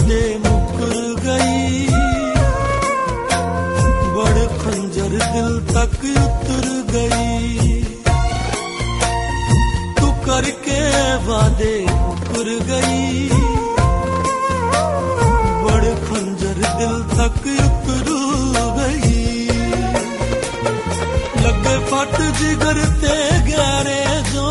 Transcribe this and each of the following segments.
वादे मुकर गई, बड़े खंजर दिल तक उतर गई। तू करके वादे मुकर गई, बड़े खंजर दिल तक उतर गई। लगे फट जिगर ते गहरे जो,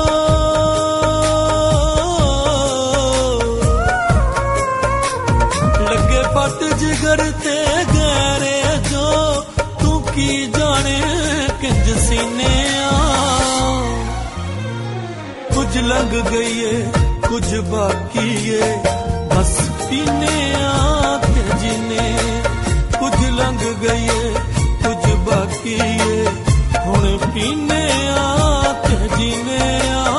लगे फट जिगर ते गहरे जो, तू की जाने किंज सीने आ। कुछ लग गई है कुछ बाकी है, बस पीने आते जीने। कुछ लग गई है कुछ बाकी है, हुण पीने आते जीने आ।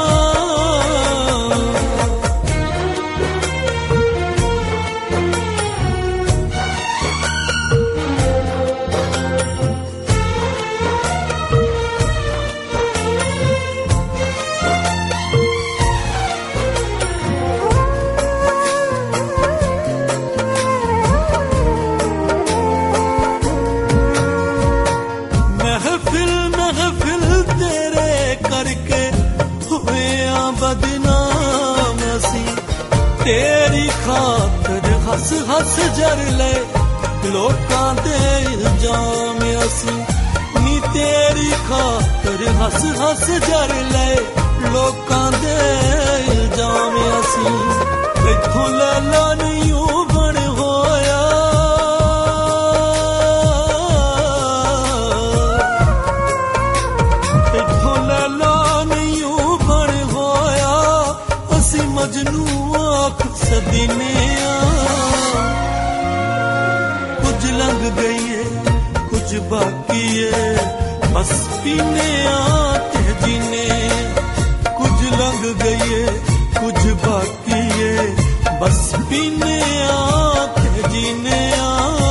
तेरी खातर हस हस जर ले लोकां दे इल्जाम असी, नी तेरी खातर हस हस जर ले लोकां दे इल्जाम असी। इत्थों लैला नहीं बन होया, इत्थों लैला नहीं बन होया, असी मजनू सदीने आ। कुछ लग गई है कुछ बाकी है, बस पीने आते जीने। कुछ लग गई है कुछ बाकी है, बस पीने आते जीने आ।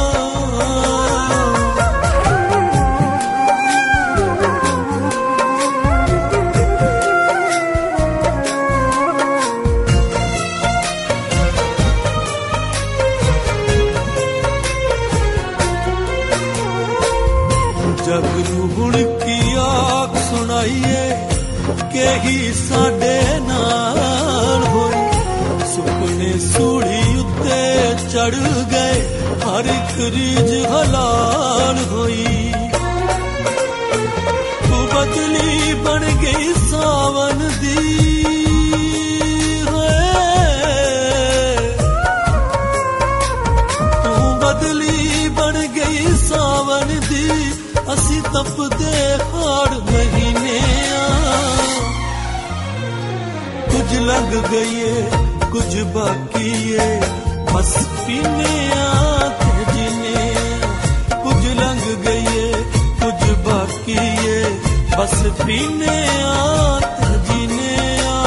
जग नूं हुण की आख सुनाइए के ही साडे नाल होई। सुपने सूढ़ी उत्ते चढ़ गए, हर एक रीज हलाल होई। तू बदली बन गई सावन दी, तू बदली बन गई सावन दी। असी तपदे हाड़ महीने आ। कुछ लग गई है कुछ बाकी है, बस पीने आते जीने। कुछ लग गई है कुछ बाकी है, बस पीने आते जीने आ।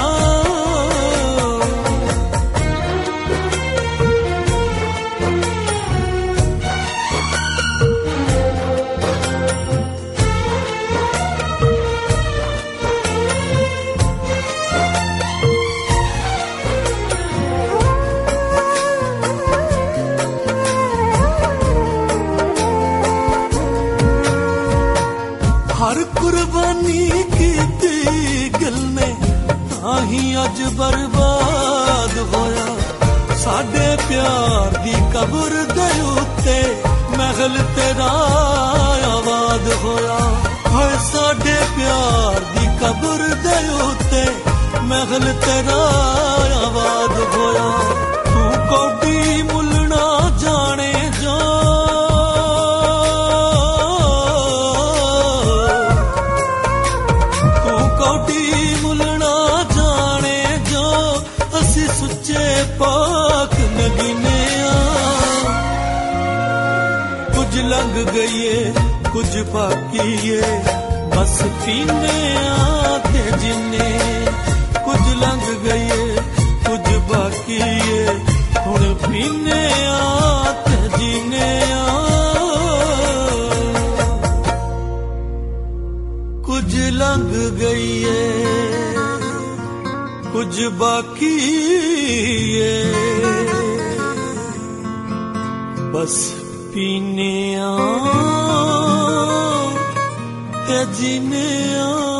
हर कुर्बानी की गल ने ताही अज बर्बाद होया। साडे प्यार दी कब्र दे उत्ते महल तेरा आबाद होया। हाय साडे प्यार दी कब्र दे उत्ते महल तेरा आबाद होया। तू कौडी मुलना जाने जा, पाक नगीने आ। कुछ लग गई है कुछ बाकी है, बस पीने आते जिन्ने। कुछ लग गई है कुछ बाकी है, हुण पीने आते जीने आ। कुछ लग गई है कुछ बाकी है, बस पीने आ ते जीने आ।